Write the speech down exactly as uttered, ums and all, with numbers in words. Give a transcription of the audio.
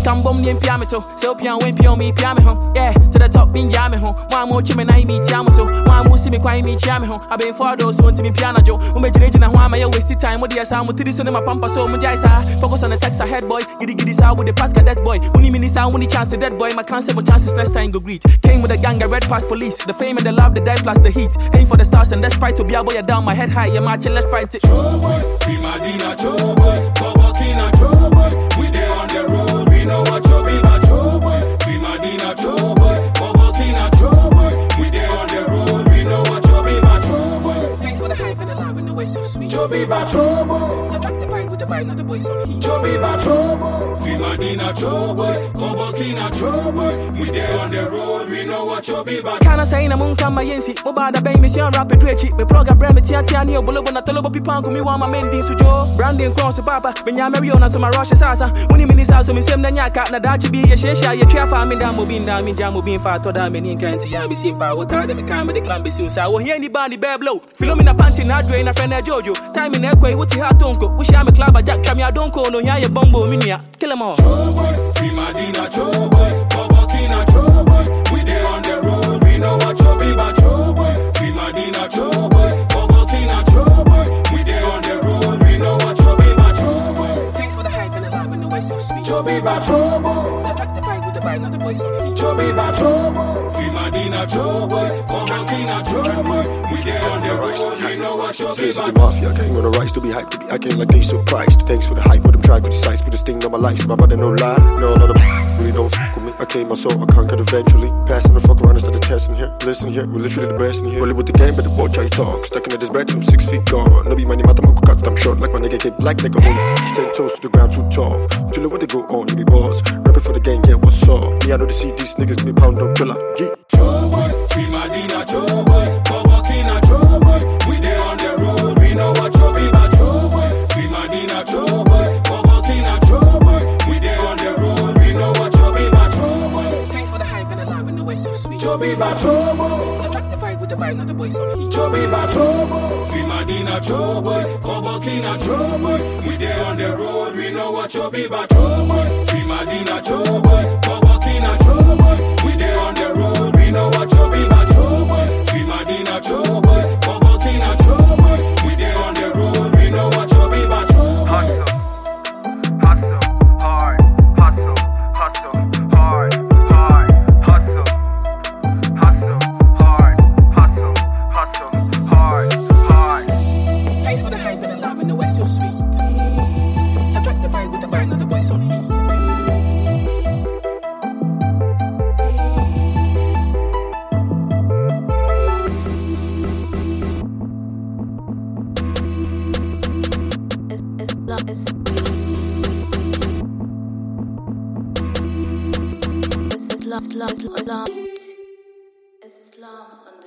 can bomb the piano so so piano when piano me piano home. Yeah, to the top in yame home. One more chime na me tiamo so. One more see me kwai me chiame home. I been for those who want to me piano jo. We me jine na ho ma waste time. What the sound with this on my pampa so mo jai sa. Focus on the text ahead boy. Giddy giddy sa with the pass cadet boy. Uni mini sound when the chance to dead boy. My cancer but chances next time go greet. Came with a gang of red past police. The fame and the love, the die plus the heat. Aim for the stars and let's fight to be a boy down my head high. Yeah, marching, let's fight it. Trouble, be Madina trouble, Bobokina trouble. We there on the road, we know what you be my trouble. Be Madina trouble, Bobokina trouble. We there on the road, we know what you be my trouble. Thanks for the hype and the love and the way so sweet. You be my trouble. Subtract the vibe with the vibe, not the boys on heat. You be my trouble. Be Madina trouble, Bobokina trouble. We there on the road, we know what you be my. Can I say na mun kama yensi? Mo ba da bang mission rapid rechi. Me program brand me tia tia ni obolo bona tolo bo pipanku mi wa ma mendi sujo. Branding cross papa, me nya Mariona so ma rush sasa. Uni mini sa so me sem na nyaka na dachi bi ye shesha ye twa fa me da mo bin da me jam mo bin fa to da me ni kan ti ya me simpa wo ta de me kan me de clan be sin sa wo here ni bandi bear blow. Philomena panty na dre na friend Jojo. Time in ekwe wuti ha tonko. Wo sha me club jack kam ya donko no nya ye bombo mi nia. Kill em all. Be Madina trouble, Bobokina trouble. We there on the road, we know what you be my trouble. Be Madina trouble, Bobokina trouble. We there on the road, we know what you be my trouble. Thanks for the hype and the love and the way so sweet. You be my trouble. Subtract the vibe with the vibe, not the boys on heat. You be my trouble. Be Madina trouble, Bobokina trouble. We there on the road, we know what you be my trouble. Mafia gang on the rise to be hyped, to be acting like they surprised. Thanks for the hype, for them try to decide, put this thing on my life. So my brother no lie, no another really don't fuck with me. I came my soul, I conquered eventually. Passing the fuck around instead of testing here. Listen here, we're literally the best in here. Rolling with the game, but the watch how you talk. Stuck in this bedroom, six feet gone. No be money, mata mako cut, I'm short like my nigga get black like a hole. Ten toes to the ground, too tough. But you know what they go on, you be boss. Rapping for the gang, yeah, what's up? Me, I know to see these niggas be pound up killer. Yeah. Trouble, be Madina trouble, Bobokina trouble. We there on the road, we know what you be my trouble. Be Madina trouble, Bobokina trouble. We there on the road, we know what you be my trouble. Thanks for the hype and the love and the way so sweet. You be my trouble. Subtract the vibe with the vibe, not the boys on heat. You be my trouble. Be Madina trouble, Bobokina trouble. We there on the road, we know what you be my trouble. Be Madina trouble, Bobokina trouble. We there on the road, we know what you be my trouble. Be Madina trouble, Bobokina trouble. We there on the road, we know what you be my trouble. Hustle, hustle, hard, hustle, hustle, hard, hard, hustle, hustle, hard, hustle, hustle, hard, hard. Thanks for the hype and the love and the way so sweet. Subtract the vibe with the vibe, not the boys on heat. Islam, Islam, Islam, Islam on the